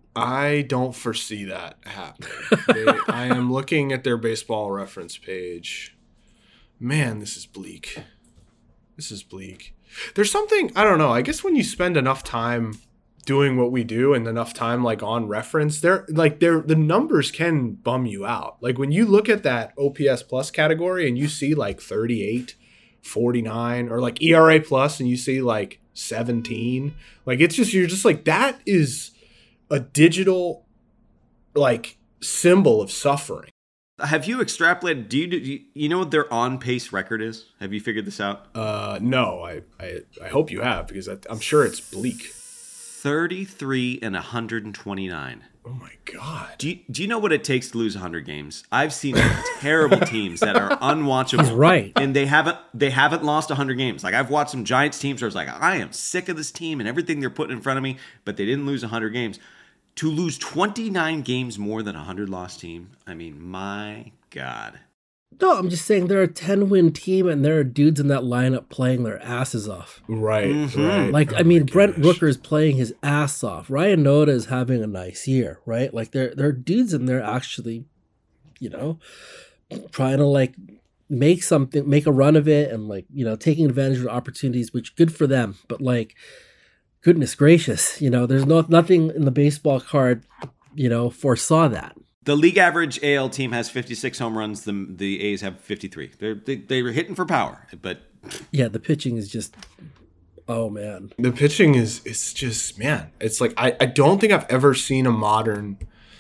I don't foresee that happening. They, I am looking at their baseball reference page. Man, this is bleak. This is bleak. There's something, I don't know, I guess when you spend enough time doing what we do and enough time like on reference, they're like they're the numbers can bum you out. Like when you look at that O P S plus category and you see like thirty-eight, forty-nine, or like E R A plus and you see like seventeen, like it's just, you're just like, that is a digital like symbol of suffering. Have you extrapolated? Do you, do you you know what their on pace record is? Have you figured this out? Uh, no, I, I I hope you have, because I, I'm sure it's bleak. thirty-three and one hundred twenty-nine. Oh my God. Do you, do you know what it takes to lose one hundred games? I've seen terrible teams that are unwatchable. He's right. And they haven't they haven't lost one hundred games. Like I've watched some Giants teams where it's like, I am sick of this team and everything they're putting in front of me, but they didn't lose one hundred games. To lose twenty-nine games more than a one hundred loss team, I mean, my God. No, I'm just saying they're a ten-win team and there are dudes in that lineup playing their asses off. Right, Mm-hmm. right. Like, Oh I mean, my Brent gosh. Rooker's playing his ass off. Ryan Noda is having a nice year, right? Like, there, there are dudes in there actually, you know, trying to, like, make something, make a run of it and, like, you know, taking advantage of the opportunities, which good for them. But, like, goodness gracious, you know, there's no nothing in the baseball card, you know, foresaw that. The league average A L team has fifty-six home runs. The the A's have fifty-three. They're, they they were hitting for power, but Yeah, the pitching is just, oh, man. The pitching is, it's just, man, it's like, I, I don't think I've ever seen a modern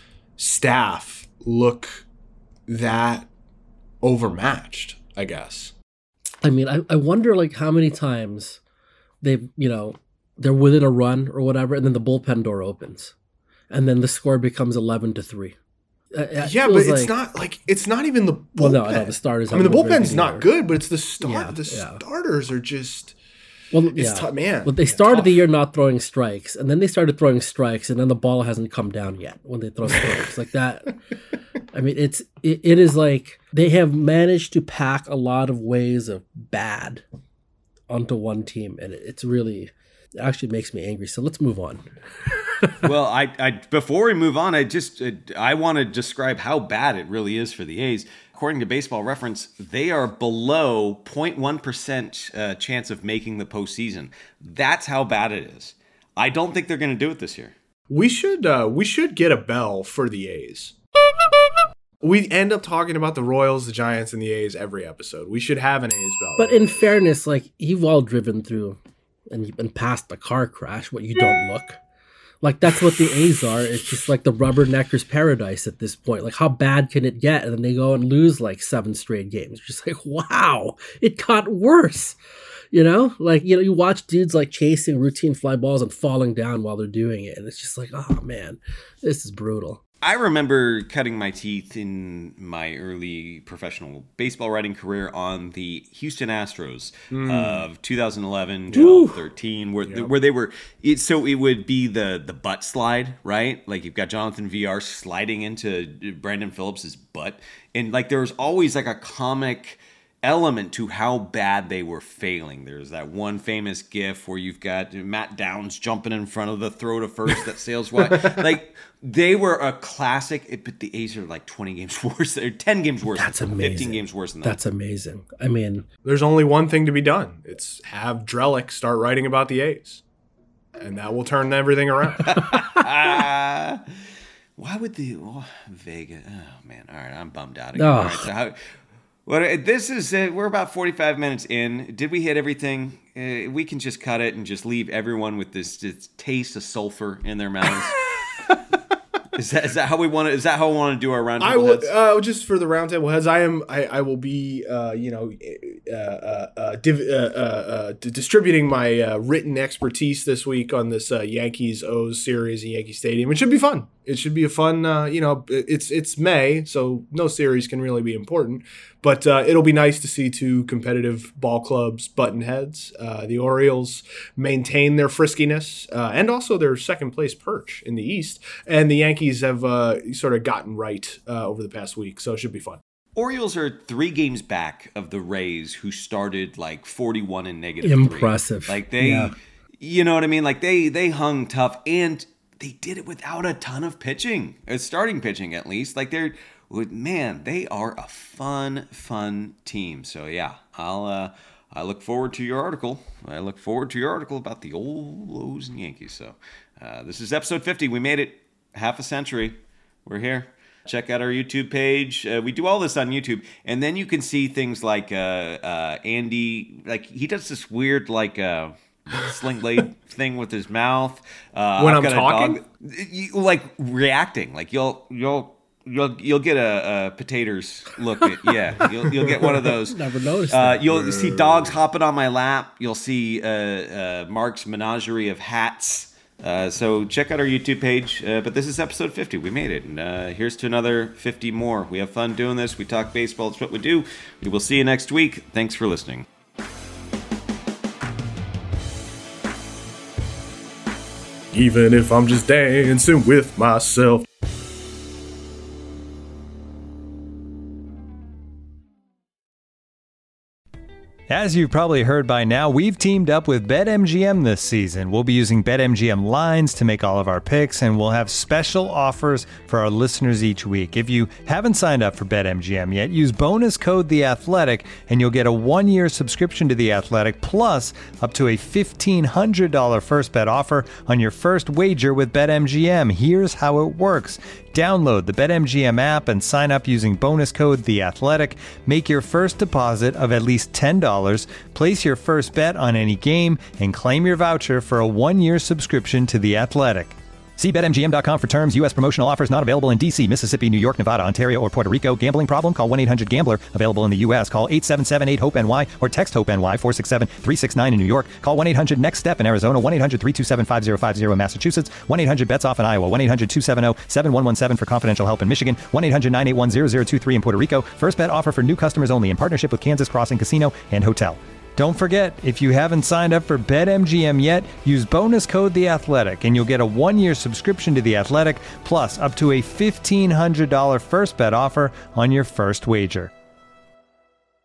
staff look that overmatched, I guess. I mean, I, I wonder, like, how many times they've, you know, they're within a run or whatever, and then the bullpen door opens. And then the score becomes eleven to three. It Yeah, but feels it's like- not like, it's not even the bullpen. Well, no, no, the starters I mean, the haven't been very bullpen's good not either. good, but it's the start. Yeah, the yeah. starters are just, Well, it's yeah. tough, man. Well, they It's started tough. the year not throwing strikes, and then they started throwing strikes, and then the ball hasn't come down yet when they throw strikes like that. I mean, it's it, it is like they have managed to pack a lot of ways of bad onto one team, and it, it's really it actually makes me angry. So let's move on. well, I, I before we move on, I just uh, I want to describe how bad it really is for the A's. According to Baseball Reference, they are below zero point one percent uh, chance of making the postseason. That's how bad it is. I don't think they're going to do it this year. We should uh, we should get a bell for the A's. We end up talking about the Royals, the Giants, and the A's every episode. We should have an A's bell. But in fairness, like, you've all driven through and you've been past a car crash. What, you don't look? Like, that's what the A's are. It's just like the rubbernecker's paradise at this point. Like, how bad can it get? And then they go and lose like seven straight games. You're just like, wow, it got worse. You know, like, you know, you watch dudes like chasing routine fly balls and falling down while they're doing it. And it's just like, oh man, this is brutal. I remember cutting my teeth in my early professional baseball writing career on the Houston Astros mm. of two thousand eleven, twelve, thirteen, where, yep. where they were, it, so it would be the, the butt slide, right? Like you've got Jonathan V R sliding into Brandon Phillips's butt. And like there was always like a comic element to how bad they were failing. There's that one famous gif where you've got Matt Downs jumping in front of the throw to first that sails wide. Like they were a classic, but the A's are like twenty games worse. They're ten games worse. That's amazing. fifteen games worse than that. That's amazing. I mean, there's only one thing to be done. It's have Drellick start writing about the A's, and that will turn everything around. uh, why would the oh, Vega? Oh man! All right, I'm bummed out again. Oh. All right, so how? Well, this is, uh, we're about forty-five minutes in. Did we hit everything? Uh, we can just cut it and just leave everyone with this, this taste of sulfur in their mouths. Is that is that how we want to? Is that how we want to do our roundtable I will heads? uh, just for the roundtable heads. I am. I, I will be. Uh, you know, uh, uh, uh, div- uh, uh, uh, d- distributing my uh, written expertise this week on this uh, Yankees O's series in Yankee Stadium. It should be fun. It should be a fun. Uh, you know, it's it's May, so no series can really be important. But uh, it'll be nice to see two competitive ball clubs button heads. Uh, the Orioles maintain their friskiness uh, and also their second place perch in the East. And the Yankees have uh, sort of gotten right uh, over the past week. So it should be fun. Orioles are three games back of the Rays, who started like forty-one and negative. Impressive. Three. Like they, yeah. You know what I mean? Like they they hung tough, and they did it without a ton of pitching, uh, starting pitching at least. Like they're. Man, they are a fun, fun team. So yeah, I'll uh, I look forward to your article. I look forward to your article about the old O's and Yankees. So uh, this is episode fifty. We made it half a century. We're here. Check out our YouTube page. Uh, we do all this on YouTube, and then you can see things like uh, uh, Andy. Like he does this weird like. Uh, sling blade thing with his mouth. Uh, when I've I'm got talking, a dog, you, like reacting. Like you'll you'll. You'll you'll get a, a potatoes look at yeah you'll you'll get one of those. Never noticed. Uh, that. You'll see dogs hopping on my lap. You'll see uh, uh, Mark's menagerie of hats. Uh, so check out our YouTube page. Uh, but this is episode fifty. We made it, and uh, here's to another fifty more. We have fun doing this. We talk baseball. It's what we do. We will see you next week. Thanks for listening. Even if I'm just dancing with myself. As you've probably heard by now, we've teamed up with BetMGM this season. We'll be using BetMGM lines to make all of our picks, and we'll have special offers for our listeners each week. If you haven't signed up for BetMGM yet, use bonus code The Athletic, and you'll get a one-year subscription to The Athletic, plus up to a fifteen hundred dollars first bet offer on your first wager with BetMGM. Here's how it works. Download the BetMGM app and sign up using bonus code The Athletic. Make your first deposit of at least ten dollars, place your first bet on any game, and claim your voucher for a one-year subscription to The Athletic. See Bet M G M dot com for terms. U S promotional offers not available in D C, Mississippi, New York, Nevada, Ontario, or Puerto Rico. Gambling problem? Call one eight hundred gambler. Available in the U S. Call eight seven seven eight hope N Y or text HOPE-NY four six seven three six nine in New York. Call one eight hundred next step in Arizona. one eight hundred three two seven five zero five zero in Massachusetts. one eight hundred bets off in Iowa. one eight hundred two seven zero seven one one seven for confidential help in Michigan. one eight hundred nine eight one zero zero two three in Puerto Rico. First bet offer for new customers only in partnership with Kansas Crossing Casino and Hotel. Don't forget, if you haven't signed up for BetMGM yet, use bonus code The Athletic, and you'll get a one-year subscription to The Athletic, plus up to a fifteen hundred dollars first bet offer on your first wager.